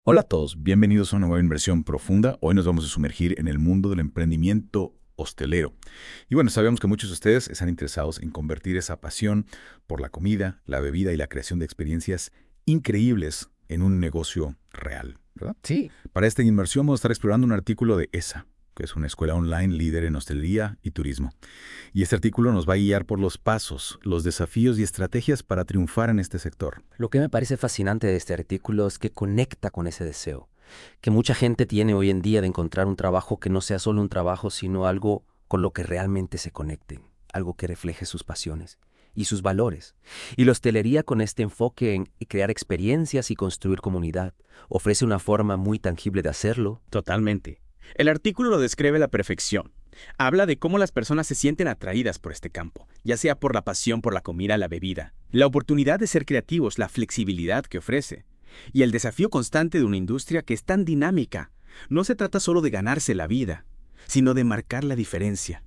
Hola a todos, bienvenidos a una nueva inversión profunda. Hoy nos vamos a sumergir en el mundo del emprendimiento hostelero. Y bueno, sabemos que muchos de ustedes están interesados en convertir esa pasión por la comida, la bebida y la creación de experiencias increíbles en un negocio real, ¿verdad? Sí, Para esta inmersión vamos a estar explorando un artículo de ESA, que es una escuela online líder en hostelería y turismo. Y este artículo nos va a guiar por los pasos, los desafíos y estrategias para triunfar en este sector. lo que me parece fascinante de este artículo es que conecta con ese deseo que mucha gente tiene hoy en día de encontrar un trabajo que no sea solo un trabajo, sino algo con lo que realmente se conecten, algo que refleje sus pasiones y sus valores. Y la hostelería, con este enfoque en crear experiencias y construir comunidad, ofrece una forma muy tangible de hacerlo. Totalmente. El artículo lo describe a la perfección. Habla de cómo las personas se sienten atraídas por este campo, ya sea por la pasión por la comida, la bebida, la oportunidad de ser creativos, la flexibilidad que ofrece, y el desafío constante de una industria que es tan dinámica. No se trata solo de ganarse la vida, sino de marcar la diferencia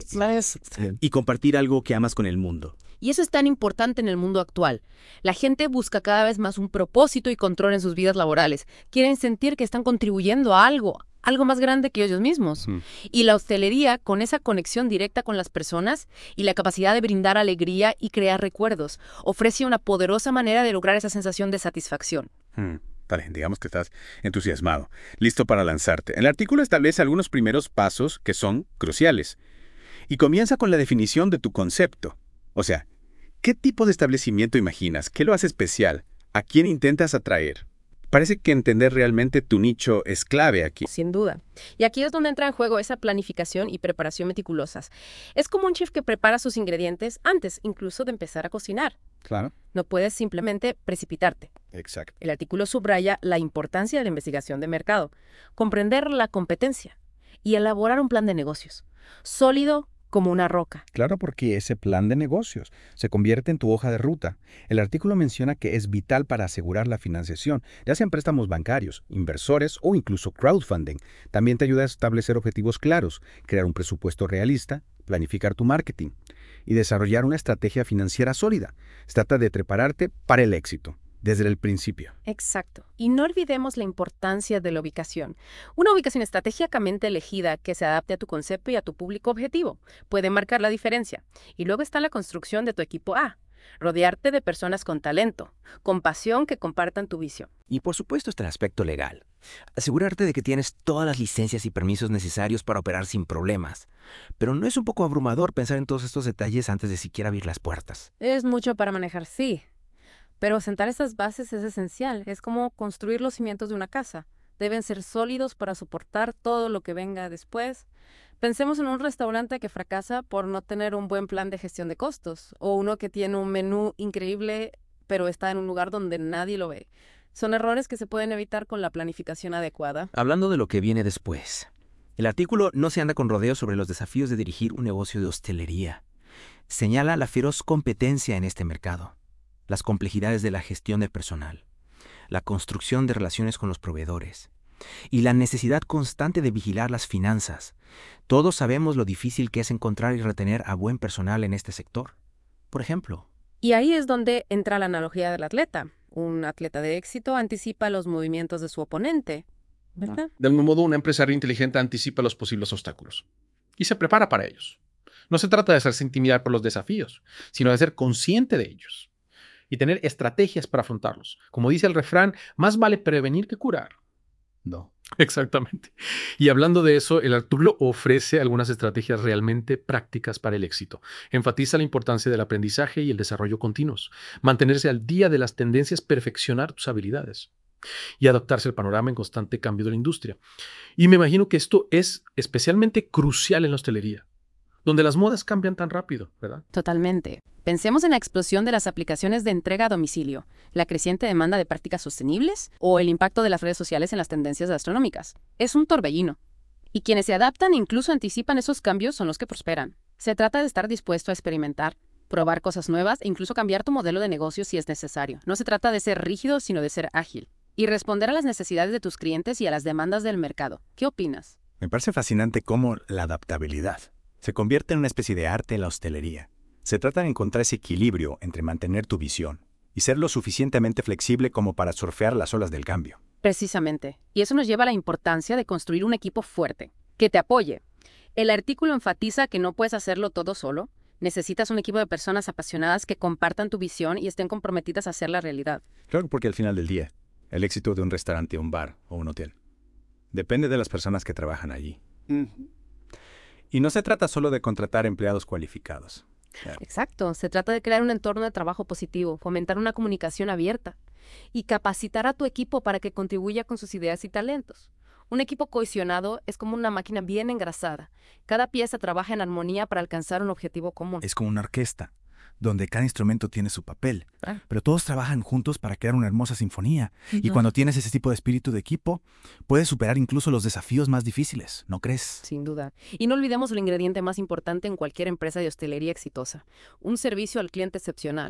y compartir algo que amas con el mundo. Y eso es tan importante en el mundo actual. La gente busca cada vez más un propósito y control en sus vidas laborales. Quieren sentir que están contribuyendo a algo más grande que ellos mismos. Y la hostelería, con esa conexión directa con las personas y la capacidad de brindar alegría y crear recuerdos, ofrece una poderosa manera de lograr esa sensación de satisfacción. Vale, digamos que estás entusiasmado, listo para lanzarte. El artículo establece algunos primeros pasos que son cruciales. Y comienza con la definición de tu concepto. O sea, ¿qué tipo de establecimiento imaginas? ¿Qué lo hace especial? ¿A quién intentas atraer? Parece que entender realmente tu nicho es clave aquí. Sin duda. Y aquí es donde entra en juego esa planificación y preparación meticulosas. Es como un chef que prepara sus ingredientes antes incluso de empezar a cocinar. Claro. No puedes simplemente precipitarte. Exacto. El artículo subraya la importancia de la investigación de mercado, comprender la competencia y elaborar un plan de negocios sólido como una roca. Claro, porque ese plan de negocios se convierte en tu hoja de ruta. El artículo menciona que es vital para asegurar la financiación, ya sean préstamos bancarios, inversores o incluso crowdfunding. También te ayuda a establecer objetivos claros, crear un presupuesto realista, planificar tu marketing y desarrollar una estrategia financiera sólida. Se trata de prepararte para el éxito desde el principio. Exacto. Y no olvidemos la importancia de la ubicación. Una ubicación estratégicamente elegida que se adapte a tu concepto y a tu público objetivo puede marcar la diferencia. Y luego está la construcción de tu equipo A. Rodearte de personas con talento, con pasión que compartan tu visión. Y por supuesto está el aspecto legal. Asegurarte de que tienes todas las licencias y permisos necesarios para operar sin problemas. Pero ¿no es un poco abrumador pensar en todos estos detalles antes de siquiera abrir las puertas? Es mucho para manejar, sí. Pero sentar esas bases es esencial. Es como construir los cimientos de una casa. Deben ser sólidos para soportar todo lo que venga después. Pensemos en un restaurante que fracasa por no tener un buen plan de gestión de costos, o uno que tiene un menú increíble, pero está en un lugar donde nadie lo ve. Son errores que se pueden evitar con la planificación adecuada. Hablando de lo que viene después, el artículo no se anda con rodeos sobre los desafíos de dirigir un negocio de hostelería. Señala la feroz competencia en este mercado, las complejidades de la gestión del personal, la construcción de relaciones con los proveedores y la necesidad constante de vigilar las finanzas. Todos sabemos lo difícil que es encontrar y retener a buen personal en este sector. Por ejemplo, Y ahí es donde entra la analogía del atleta. Un atleta de éxito anticipa los movimientos de su oponente, ¿verdad? Del mismo modo, un empresario inteligente anticipa los posibles obstáculos y se prepara para ellos. No se trata de hacerse intimidar por los desafíos, sino de ser consciente de ellos y tener estrategias para afrontarlos. Como dice el refrán, más vale prevenir que curar. No. Exactamente. Y hablando de eso, el artículo ofrece algunas estrategias realmente prácticas para el éxito. Enfatiza la importancia del aprendizaje y el desarrollo continuos, mantenerse al día de las tendencias, perfeccionar tus habilidades y adaptarse al panorama en constante cambio de la industria. Y me imagino que esto es especialmente crucial en la hostelería, donde las modas cambian tan rápido, ¿verdad? Totalmente. Pensemos en la explosión de las aplicaciones de entrega a domicilio, la creciente demanda de prácticas sostenibles o el impacto de las redes sociales en las tendencias gastronómicas. Es un torbellino. Y quienes se adaptan e incluso anticipan esos cambios son los que prosperan. Se trata de estar dispuesto a experimentar, probar cosas nuevas e incluso cambiar tu modelo de negocio si es necesario. No se trata de ser rígido, sino de ser ágil. Y responder a las necesidades de tus clientes y a las demandas del mercado. ¿Qué opinas? Me parece fascinante cómo la adaptabilidad se convierte en una especie de arte en la hostelería. Se trata de encontrar ese equilibrio entre mantener tu visión y ser lo suficientemente flexible como para surfear las olas del cambio. Precisamente. Y eso nos lleva a la importancia de construir un equipo fuerte, que te apoye. El artículo enfatiza que no puedes hacerlo todo solo. Necesitas un equipo de personas apasionadas que compartan tu visión y estén comprometidas a hacer la realidad. Claro, porque al final del día, el éxito de un restaurante, un bar o un hotel depende de las personas que trabajan allí. Y no se trata solo de contratar empleados cualificados. Exacto. Se trata de crear un entorno de trabajo positivo, fomentar una comunicación abierta y capacitar a tu equipo para que contribuya con sus ideas y talentos. Un equipo cohesionado es como una máquina bien engrasada. Cada pieza trabaja en armonía para alcanzar un objetivo común. Es como una orquesta, donde cada instrumento tiene su papel, Ah. pero todos trabajan juntos para crear una hermosa sinfonía. Y cuando tienes ese tipo de espíritu de equipo, puedes superar incluso los desafíos más difíciles, ¿no crees? Sin duda. Y no olvidemos el ingrediente más importante en cualquier empresa de hostelería exitosa: un servicio al cliente excepcional.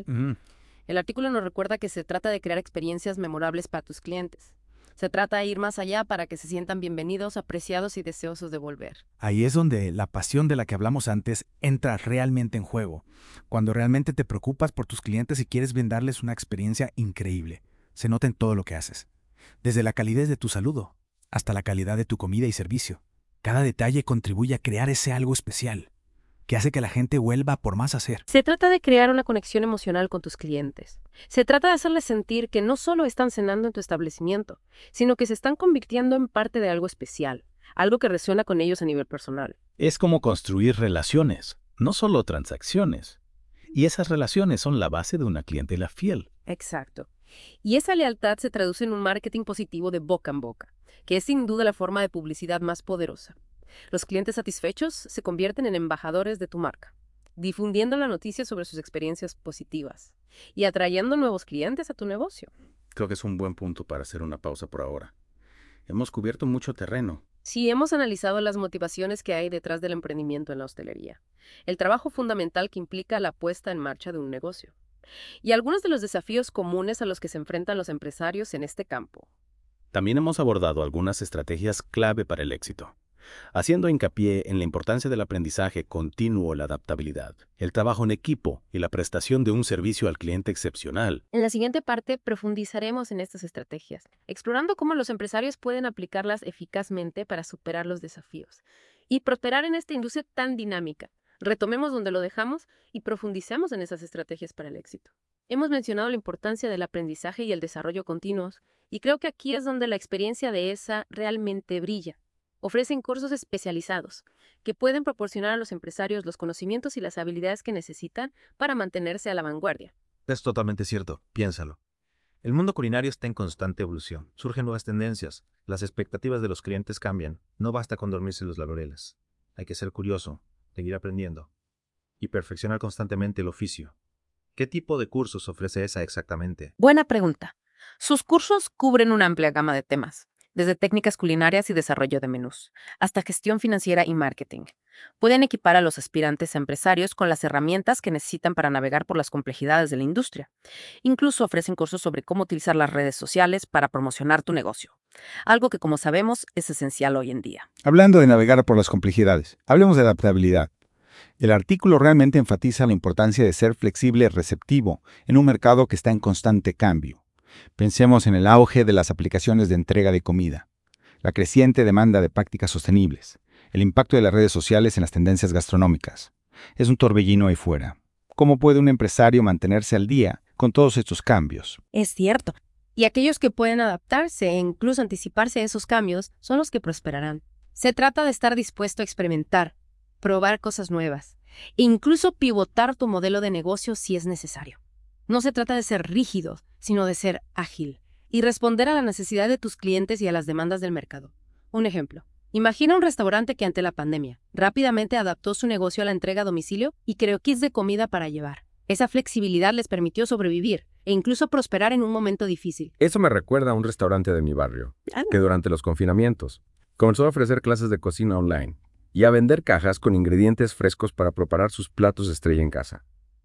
El artículo nos recuerda que se trata de crear experiencias memorables para tus clientes. Se trata de ir más allá para que se sientan bienvenidos, apreciados y deseosos de volver. Ahí es donde la pasión de la que hablamos antes entra realmente en juego. Cuando realmente te preocupas por tus clientes y quieres brindarles una experiencia increíble. Se nota en todo lo que haces. Desde la calidez de tu saludo hasta la calidad de tu comida y servicio. Cada detalle contribuye a crear ese algo especial, que hace que la gente vuelva por más hacer. Se trata de crear una conexión emocional con tus clientes. Se trata de hacerles sentir que no solo están cenando en tu establecimiento, sino que se están convirtiendo en parte de algo especial, algo que resuena con ellos a nivel personal. Es como construir relaciones, no solo transacciones. Y esas relaciones son la base de una clientela fiel. Exacto. Y esa lealtad se traduce en un marketing positivo de boca en boca, que es sin duda la forma de publicidad más poderosa. Los clientes satisfechos se convierten en embajadores de tu marca, difundiendo la noticia sobre sus experiencias positivas y atrayendo nuevos clientes a tu negocio. Creo que es un buen punto para hacer una pausa por ahora. Hemos cubierto mucho terreno. Sí, hemos analizado las motivaciones que hay detrás del emprendimiento en la hostelería, el trabajo fundamental que implica la puesta en marcha de un negocio, y algunos de los desafíos comunes a los que se enfrentan los empresarios en este campo. También hemos abordado algunas estrategias clave para el éxito, haciendo hincapié en la importancia del aprendizaje continuo, la adaptabilidad, el trabajo en equipo y la prestación de un servicio al cliente excepcional. En la siguiente parte profundizaremos en estas estrategias, explorando cómo los empresarios pueden aplicarlas eficazmente para superar los desafíos y prosperar en esta industria tan dinámica. Retomemos donde lo dejamos y profundicemos en esas estrategias para el éxito. Hemos mencionado la importancia del aprendizaje y el desarrollo continuos, y creo que aquí es donde la experiencia de ESA realmente brilla. Ofrecen cursos especializados que pueden proporcionar a los empresarios los conocimientos y las habilidades que necesitan para mantenerse a la vanguardia. Es totalmente cierto, piénsalo. El mundo culinario está en constante evolución. Surgen nuevas tendencias, las expectativas de los clientes cambian. No basta con dormirse los laureles. Hay que ser curioso, seguir aprendiendo y perfeccionar constantemente el oficio. ¿Qué tipo de cursos ofrece ESA exactamente? Buena pregunta. Sus cursos cubren una amplia gama de temas, desde técnicas culinarias y desarrollo de menús, hasta gestión financiera y marketing. Pueden equipar a los aspirantes a empresarios con las herramientas que necesitan para navegar por las complejidades de la industria. Incluso ofrecen cursos sobre cómo utilizar las redes sociales para promocionar tu negocio, algo que, como sabemos, es esencial hoy en día. Hablando de navegar por las complejidades, hablemos de adaptabilidad. El artículo realmente enfatiza la importancia de ser flexible y receptivo en un mercado que está en constante cambio. Pensemos en el auge de las aplicaciones de entrega de comida, la creciente demanda de prácticas sostenibles, el impacto de las redes sociales en las tendencias gastronómicas. Es un torbellino ahí fuera. ¿Cómo puede un empresario mantenerse al día con todos estos cambios? Es cierto. Y aquellos que pueden adaptarse e incluso anticiparse a esos cambios son los que prosperarán. Se trata de estar dispuesto a experimentar, probar cosas nuevas e incluso pivotar tu modelo de negocio si es necesario. No se trata de ser rígido, sino de ser ágil y responder a la necesidad de tus clientes y a las demandas del mercado. Un ejemplo. Imagina un restaurante que ante la pandemia rápidamente adaptó su negocio a la entrega a domicilio y creó kits de comida para llevar. Esa flexibilidad les permitió sobrevivir e incluso prosperar en un momento difícil. Eso me recuerda a un restaurante de mi barrio, que durante los confinamientos comenzó a ofrecer clases de cocina online y a vender cajas con ingredientes frescos para preparar sus platos estrella en casa.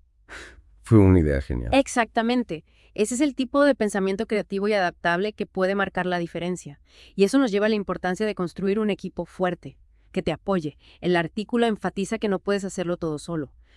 Fue una idea genial. Exactamente. Ese es el tipo de pensamiento creativo y adaptable que puede marcar la diferencia. Y eso nos lleva a la importancia de construir un equipo fuerte, que te apoye. El artículo enfatiza que no puedes hacerlo todo solo.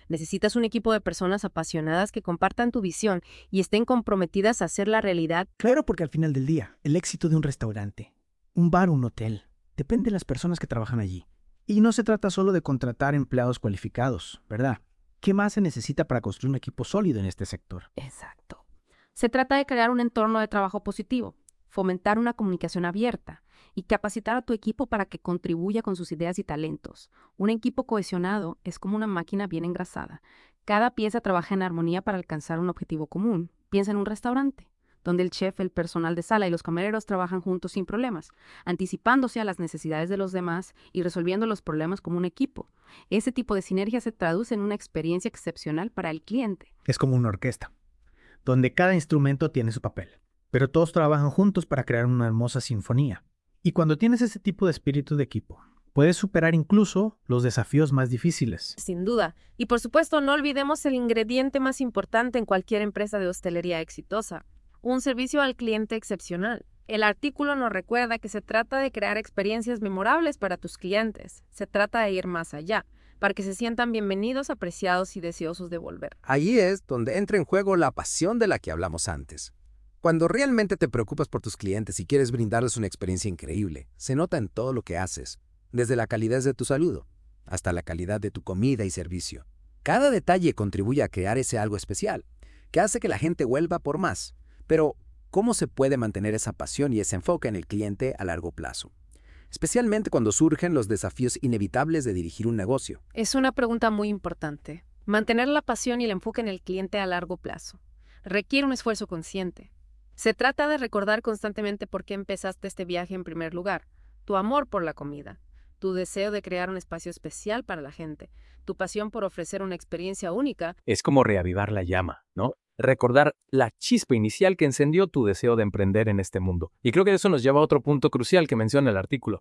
Necesitas un equipo de personas apasionadas que compartan tu visión y estén comprometidas a hacer la realidad. Claro, porque al final del día, el éxito de un restaurante, un bar o un hotel, depende de las personas que trabajan allí. Y no se trata solo de contratar empleados cualificados, ¿verdad? ¿Qué más se necesita para construir un equipo sólido en este sector? Exacto. Se trata de crear un entorno de trabajo positivo, fomentar una comunicación abierta y capacitar a tu equipo para que contribuya con sus ideas y talentos. Un equipo cohesionado es como una máquina bien engrasada. Cada pieza trabaja en armonía para alcanzar un objetivo común. Piensa en un restaurante, donde el chef, el personal de sala y los camareros trabajan juntos sin problemas, anticipándose a las necesidades de los demás y resolviendo los problemas como un equipo. Ese tipo de sinergia se traduce en una experiencia excepcional para el cliente. Es como una orquesta, donde cada instrumento tiene su papel, pero todos trabajan juntos para crear una hermosa sinfonía. Y cuando tienes ese tipo de espíritu de equipo, puedes superar incluso los desafíos más difíciles. Sin duda. Y por supuesto, no olvidemos el ingrediente más importante en cualquier empresa de hostelería exitosa: un servicio al cliente excepcional. El artículo nos recuerda que se trata de crear experiencias memorables para tus clientes. Se trata de ir más allá, para que se sientan bienvenidos, apreciados y deseosos de volver. Ahí es donde entra en juego la pasión de la que hablamos antes. Cuando realmente te preocupas por tus clientes y quieres brindarles una experiencia increíble, se nota en todo lo que haces, desde la calidez de tu saludo hasta la calidad de tu comida y servicio. Cada detalle contribuye a crear ese algo especial, que hace que la gente vuelva por más. Pero, ¿cómo se puede mantener esa pasión y ese enfoque en el cliente a largo plazo? Especialmente cuando surgen los desafíos inevitables de dirigir un negocio. Es una pregunta muy importante. Mantener la pasión y el enfoque en el cliente a largo plazo requiere un esfuerzo consciente. Se trata de recordar constantemente por qué empezaste este viaje en primer lugar: tu amor por la comida, tu deseo de crear un espacio especial para la gente, tu pasión por ofrecer una experiencia única. Es como reavivar la llama, ¿no? Recordar la chispa inicial que encendió tu deseo de emprender en este mundo. Y creo que eso nos lleva a otro punto crucial que menciona el artículo: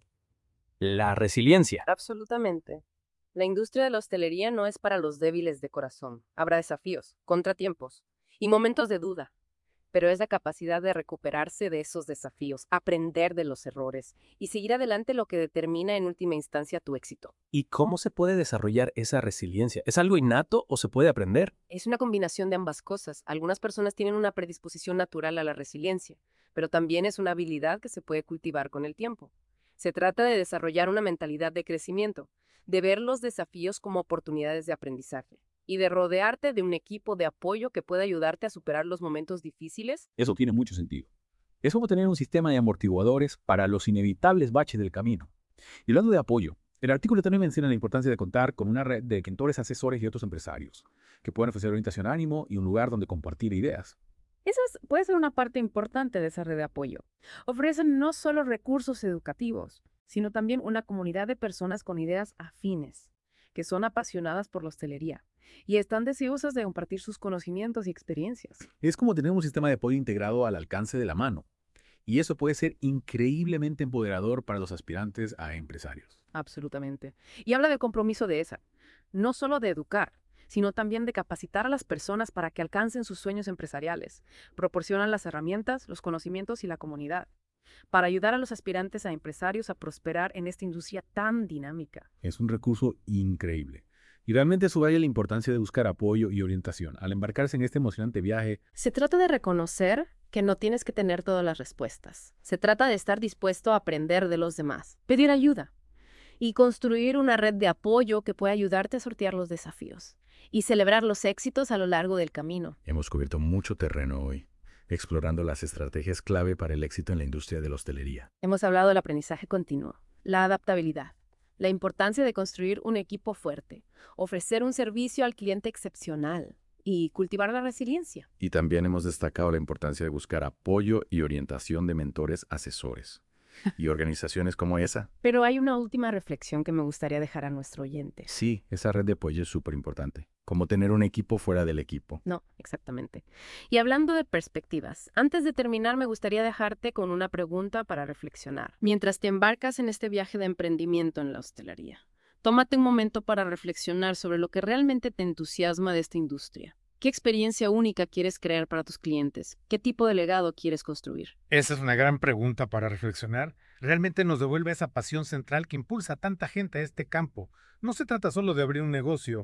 la resiliencia. Absolutamente. La industria de la hostelería no es para los débiles de corazón. Habrá desafíos, contratiempos y momentos de duda, pero es la capacidad de recuperarse de esos desafíos, aprender de los errores y seguir adelante lo que determina en última instancia tu éxito. ¿Y cómo se puede desarrollar esa resiliencia? ¿Es algo innato o se puede aprender? Es una combinación de ambas cosas. Algunas personas tienen una predisposición natural a la resiliencia, pero también es una habilidad que se puede cultivar con el tiempo. Se trata de desarrollar una mentalidad de crecimiento, de ver los desafíos como oportunidades de aprendizaje y de rodearte de un equipo de apoyo que pueda ayudarte a superar los momentos difíciles. Eso tiene mucho sentido. Es como tener un sistema de amortiguadores para los inevitables baches del camino. Y hablando de apoyo, el artículo también menciona la importancia de contar con una red de mentores, asesores y otros empresarios que puedan ofrecer orientación, ánimo y un lugar donde compartir ideas. Esa puede ser una parte importante de esa red de apoyo. Ofrecen no solo recursos educativos, sino también una comunidad de personas con ideas afines, que son apasionadas por la hostelería y están deseosas de compartir sus conocimientos y experiencias. Es como tener un sistema de apoyo integrado al alcance de la mano. Y eso puede ser increíblemente empoderador para los aspirantes a empresarios. Absolutamente. Y habla del compromiso de esa, no solo de educar, sino también de capacitar a las personas para que alcancen sus sueños empresariales. Proporcionan las herramientas, los conocimientos y la comunidad para ayudar a los aspirantes a empresarios a prosperar en esta industria tan dinámica. Es un recurso increíble. Y realmente subraya la importancia de buscar apoyo y orientación al embarcarse en este emocionante viaje. Se trata de reconocer que no tienes que tener todas las respuestas. Se trata de estar dispuesto a aprender de los demás, pedir ayuda y construir una red de apoyo que pueda ayudarte a sortear los desafíos y celebrar los éxitos a lo largo del camino. Hemos cubierto mucho terreno hoy, explorando las estrategias clave para el éxito en la industria de la hostelería. Hemos hablado del aprendizaje continuo, la adaptabilidad, la importancia de construir un equipo fuerte, ofrecer un servicio al cliente excepcional y cultivar la resiliencia. Y también hemos destacado la importancia de buscar apoyo y orientación de mentores, asesores y organizaciones como esa. Pero hay una última reflexión que me gustaría dejar a nuestro oyente. Sí, esa red de apoyo es súper importante. Como tener un equipo fuera del equipo. No, exactamente. Y hablando de perspectivas, antes de terminar me gustaría dejarte con una pregunta para reflexionar. Mientras te embarcas en este viaje de emprendimiento en la hostelería, tómate un momento para reflexionar sobre lo que realmente te entusiasma de esta industria. ¿Qué experiencia única quieres crear para tus clientes? ¿Qué tipo de legado quieres construir? Esa es una gran pregunta para reflexionar. Realmente nos devuelve esa pasión central que impulsa a tanta gente a este campo. No se trata solo de abrir un negocio,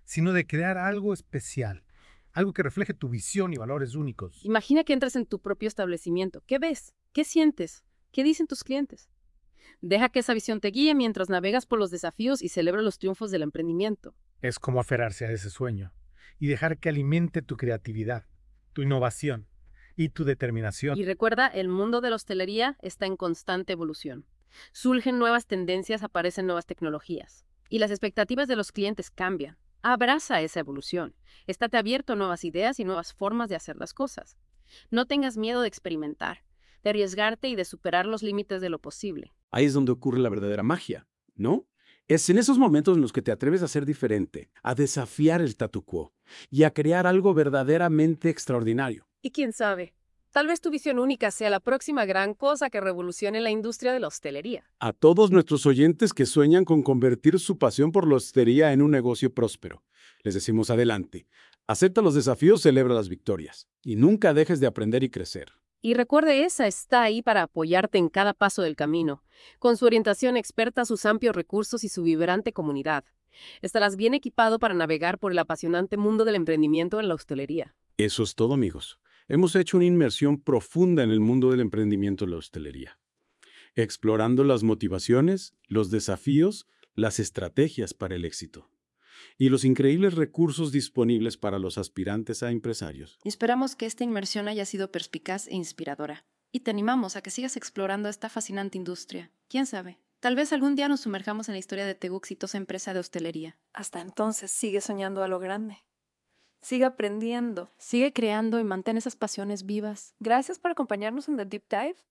sino de crear algo especial, algo que refleje tu visión y valores únicos. Imagina que entras en tu propio establecimiento. ¿Qué ves? ¿Qué sientes? ¿Qué dicen tus clientes? Deja que esa visión te guíe mientras navegas por los desafíos y celebra los triunfos del emprendimiento. Es como aferrarse a ese sueño y dejar que alimente tu creatividad, tu innovación y tu determinación. Y recuerda, el mundo de la hostelería está en constante evolución. Surgen nuevas tendencias, aparecen nuevas tecnologías. Y las expectativas de los clientes cambian. Abraza esa evolución. Estate abierto a nuevas ideas y nuevas formas de hacer las cosas. No tengas miedo de experimentar, de arriesgarte y de superar los límites de lo posible. Ahí es donde ocurre la verdadera magia, ¿no? Es en esos momentos en los que te atreves a ser diferente, a desafiar el statu quo y a crear algo verdaderamente extraordinario. Y quién sabe, tal vez tu visión única sea la próxima gran cosa que revolucione la industria de la hostelería. A todos nuestros oyentes que sueñan con convertir su pasión por la hostelería en un negocio próspero, les decimos adelante. Acepta los desafíos, celebra las victorias y nunca dejes de aprender y crecer. Y recuerde, esa está ahí para apoyarte en cada paso del camino, con su orientación experta, sus amplios recursos y su vibrante comunidad. Estarás bien equipado para navegar por el apasionante mundo del emprendimiento en la hostelería. Eso es todo, amigos. Hemos hecho una inmersión profunda en el mundo del emprendimiento en la hostelería, explorando las motivaciones, los desafíos, las estrategias para el éxito y los increíbles recursos disponibles para los aspirantes a empresarios. Esperamos que esta inmersión haya sido perspicaz e inspiradora. Y te animamos a que sigas explorando esta fascinante industria. ¿Quién sabe? Tal vez algún día nos sumerjamos en la historia de tu exitosa empresa de hostelería. Hasta entonces, sigue soñando a lo grande. Sigue aprendiendo. Sigue creando y mantén esas pasiones vivas. Gracias por acompañarnos en The Deep Dive.